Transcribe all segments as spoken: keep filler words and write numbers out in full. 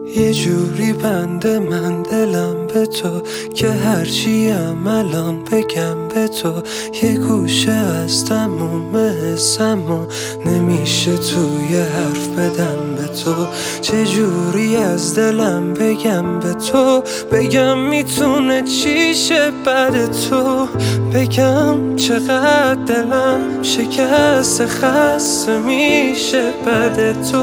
یه جوری بنده من دلم به تو که هرچیم الان بگم به تو، یه گوشه از تموم حسم و نمیشه توی حرف بدم به تو. چه جوری از دلم بگم به تو، بگم میتونه چیشه بعد تو، بگم چقدر دلم شکست خسته میشه بعد تو.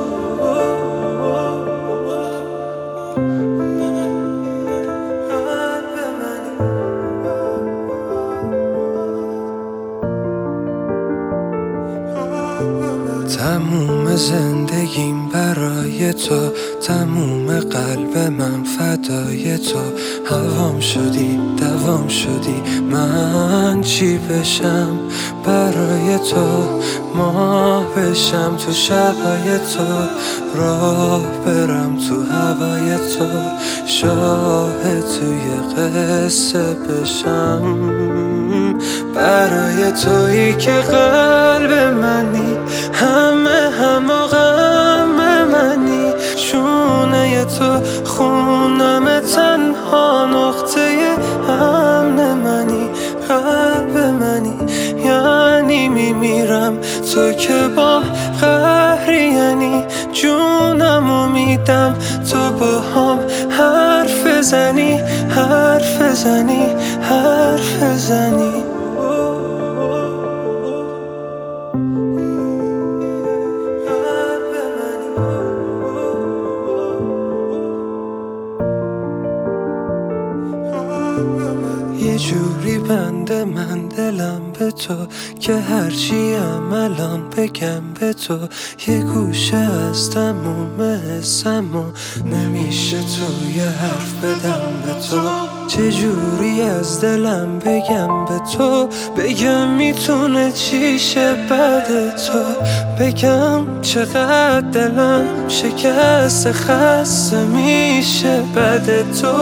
تموم زندگیم برای تو، تموم قلب من فدای تو. هوام شدی دوام شدی، من چی بشم برای تو؟ ماه بشم تو شبای تو، راه برم تو هوای تو، شاهد توی قصه بشم برای تویی که قلب منی، همه هم و غم منی، شونه تو خونم تنها نقطه امن منی، قلب منی یعنی میمیرم تو که با قهری، یعنی جونمو میدم تو با هم حرف زنی حرف زنی حرف زنی. یه جوری بنده من دلم به تو که هرچیم الان بگم به تو، یه گوشه از تموم حسم و نمیشه توی حرف بدم به تو. چه جوری از دلم بگم به تو، بگم میتونه چیشه بعد تو، بگم چقدر دلم شکست خسته میشه بعد تو.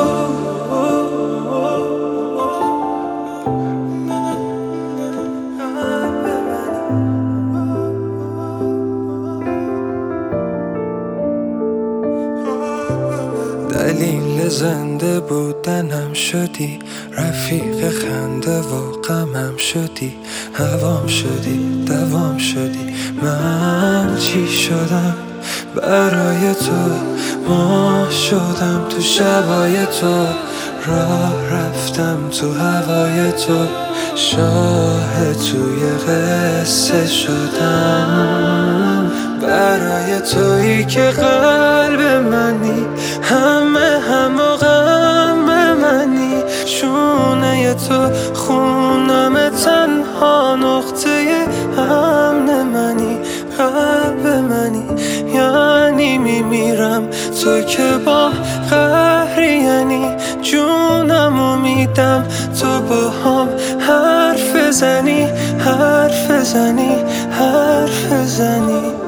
دلیل زنده بودنم شدی، رفیق خنده و غمم شدی، هوام شدی دوام شدی، من چی شدم برای تو؟ ماه شدم تو شبای تو، راه رفتم تو هوای تو، شاهد توی قصه شدم برای تویی که قلب منی، همه هم و غم منی، شونه تو خونم تنها نقطه امن منی، قلب منی یعنی میمیرم تو که با قهری، یعنی جونمو میدم تو با هم حرف زنی حرف زنی حرف زنی.